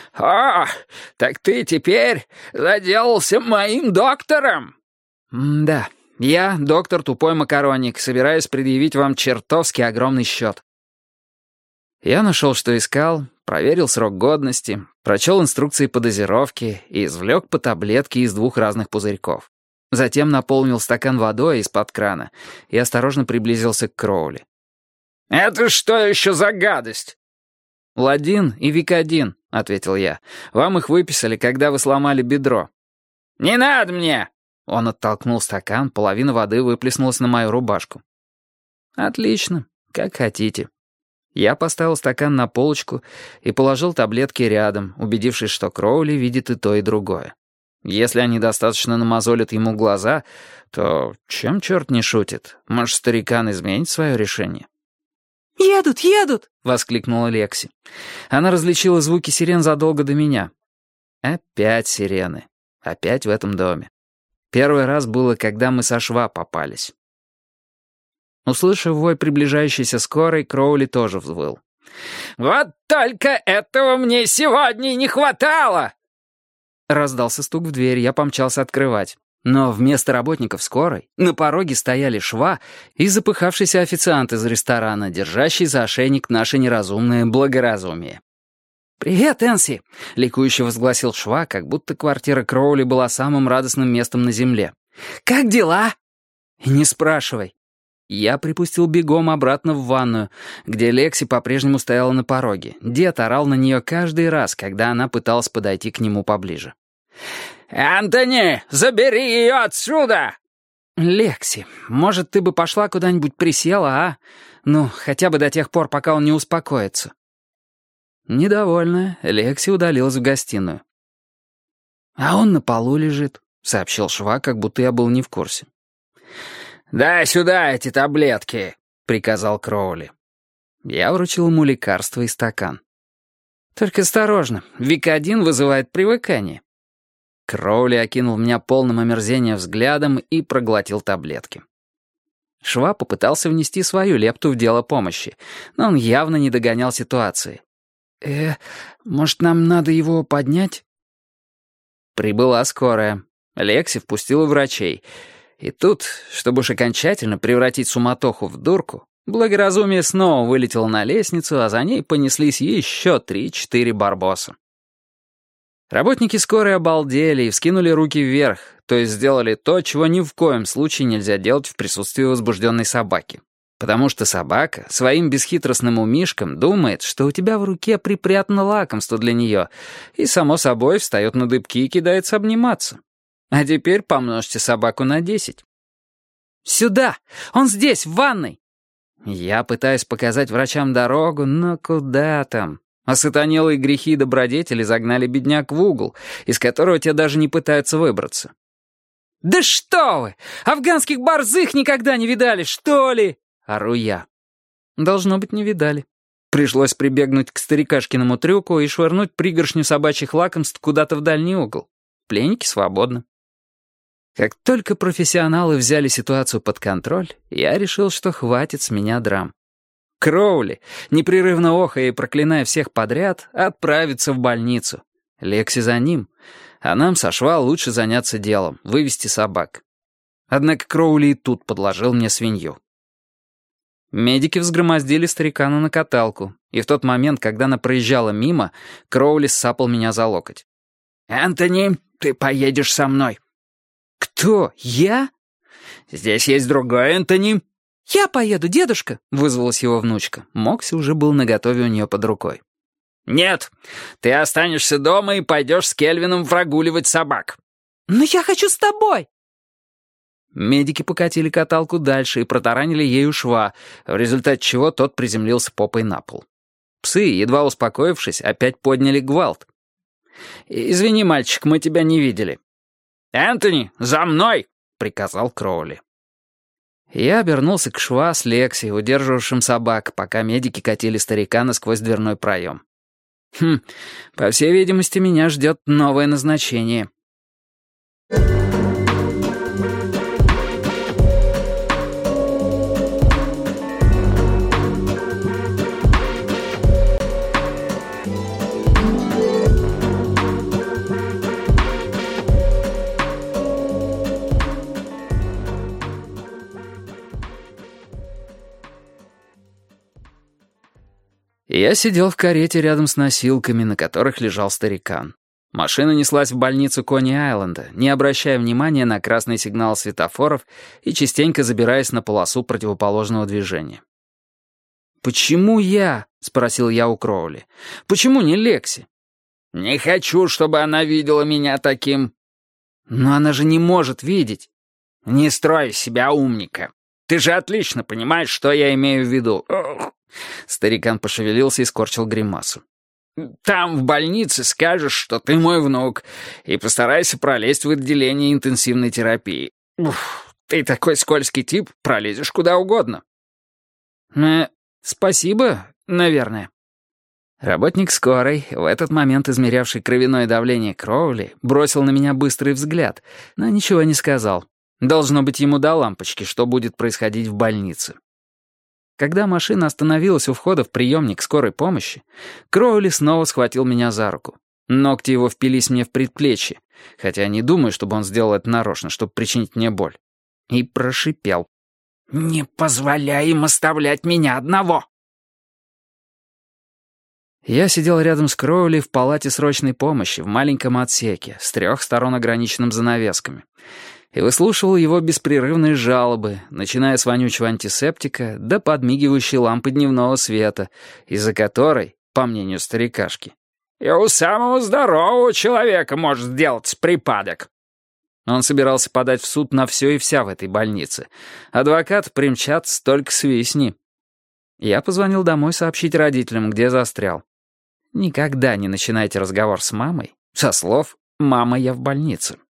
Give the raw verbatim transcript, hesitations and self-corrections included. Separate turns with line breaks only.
«О, так ты теперь заделался моим доктором?»
«Да, я, доктор Тупой Макаронник, собираюсь предъявить вам чертовски огромный счет». Я нашел, что искал, проверил срок годности, прочел инструкции по дозировке и извлек по таблетке из двух разных пузырьков. Затем наполнил стакан водой из-под крана и осторожно приблизился к Кроули.
«Это что еще за гадость?»
«Ладин и Викодин», — ответил я. «Вам их выписали, когда вы сломали бедро».
«Не надо мне!»
Он оттолкнул стакан, половина воды выплеснулась на мою рубашку. «Отлично, как хотите». Я поставил стакан на полочку и положил таблетки рядом, убедившись, что Кроули видит и то, и другое. Если они достаточно намазолят ему глаза, то чем черт не шутит? Может, старикан изменит свое решение?
«Едут, едут!»
— воскликнула Лекси. Она различила звуки сирен задолго до меня. Опять сирены. Опять в этом доме. Первый раз было, когда мы со шва попались. Услышав вой приближающейся скорой, Кроули тоже взвыл.
«Вот только этого мне сегодня не хватало!»
Раздался стук в дверь, я помчался открывать. Но вместо работников скорой на пороге стояли шва и запыхавшийся официант из ресторана, держащий за ошейник наше неразумное благоразумие. «Привет, Энси!» — ликующе возгласил шва, как будто квартира Кроули была самым радостным местом на земле. «Как дела?» «Не спрашивай». Я припустил бегом обратно в ванную, где Лекси по-прежнему стояла на пороге. Дед орал на нее каждый раз, когда она пыталась подойти к нему поближе.
«Энтони, забери ее отсюда!»
«Лекси, может, ты бы пошла куда-нибудь присела, а? Ну, хотя бы до тех пор, пока он не успокоится». Недовольная, Лекси удалилась в гостиную. «А он на полу лежит», — сообщил шва, как будто я был не в курсе.
«Дай сюда эти таблетки», — приказал Кроули.
Я вручил ему лекарство и стакан. «Только осторожно, Викодин вызывает привыкание». Кроули окинул меня полным омерзения взглядом и проглотил таблетки. Шва попытался внести свою лепту в дело помощи, но он явно не догонял ситуации. «Э, может, нам надо его поднять?» Прибыла скорая. Лекси впустила врачей. И тут, чтобы уж окончательно превратить суматоху в дурку, благоразумие снова вылетело на лестницу, а за ней понеслись еще три-четыре барбоса. Работники скорой обалдели и вскинули руки вверх, то есть сделали то, чего ни в коем случае нельзя делать в присутствии возбужденной собаки. Потому что собака своим бесхитростным умишком думает, что у тебя в руке припрятано лакомство для нее, и, само собой, встает на дыбки и кидается обниматься. А теперь помножьте собаку на десять. «Сюда! Он здесь, в ванной!» Я пытаюсь показать врачам дорогу, но куда там? Осатанелые грехи и добродетели загнали бедняк в угол, из которого те даже не пытаются выбраться. «Да что вы! Афганских борзых никогда не видали, что ли?» — ору я. Должно быть, не видали. Пришлось прибегнуть к старикашкиному трюку и швырнуть пригоршню собачьих лакомств куда-то в дальний угол. Пленники свободны. Как только профессионалы взяли ситуацию под контроль, я решил, что хватит с меня драм. Кроули, непрерывно охая и проклиная всех подряд, отправится в больницу. Лекси за ним. А нам со шва лучше заняться делом, вывести собак. Однако Кроули и тут подложил мне свинью. Медики взгромоздили старикана на каталку, и в тот момент, когда она проезжала мимо, Кроули ссапал меня за локоть.
«Энтони, ты поедешь со мной».
«Кто? Я?»
«Здесь есть другой Энтони».
«Я поеду, дедушка», — вызвалась его внучка. Мокси уже был наготове у нее под рукой.
«Нет, ты останешься дома и пойдешь с Кельвином прогуливать собак».
«Но я хочу с тобой».
Медики покатили каталку дальше и протаранили ею шва, в результате чего тот приземлился попой на пол. Псы, едва успокоившись, опять подняли гвалт. «Извини, мальчик, мы тебя не видели».
«Энтони, за мной!» — приказал Кроули.
Я обернулся к шва с Лекси, удерживавшим собак, пока медики катили старикана сквозь дверной проем. Хм, по всей видимости, меня ждет новое назначение. Я сидел в карете рядом с носилками, на которых лежал старикан. Машина неслась в больницу Кони-Айленда, не обращая внимания на красный сигнал светофоров и частенько забираясь на полосу противоположного движения. «Почему я?» — спросил я у Кроули. «Почему не Лекси?»
«Не хочу, чтобы она видела меня таким».
«Но она же не может видеть».
«Не строй из себя умника. Ты же отлично понимаешь, что я имею в виду».
Старикан пошевелился и скорчил гримасу.
«Там, в больнице, скажешь, что ты мой внук, и постарайся пролезть в отделение интенсивной терапии. Уф, ты такой скользкий тип, пролезешь куда угодно».
«Э, спасибо, наверное». Работник скорой, в этот момент измерявший кровяное давление Кроули, бросил на меня быстрый взгляд, но ничего не сказал. Должно быть, ему до лампочки, что будет происходить в больнице. Когда машина остановилась у входа в приемник скорой помощи, Кроули снова схватил меня за руку. Ногти его впились мне в предплечье, хотя не думаю, чтобы он сделал это нарочно, чтобы причинить мне боль. И прошипел.
«Не позволяй им оставлять меня одного!»
Я сидел рядом с Кроули в палате срочной помощи в маленьком отсеке, с трех сторон ограниченным занавесками, и выслушивал его беспрерывные жалобы, начиная с вонючего антисептика до подмигивающей лампы дневного света, из-за которой, по мнению старикашки,
«И у самого здорового человека может сделаться припадок».
Он собирался подать в суд на все и вся в этой больнице. Адвокат примчатся, только свистни. Я позвонил домой сообщить родителям, где застрял. Никогда не начинайте разговор с мамой со слов «мама, я в больнице».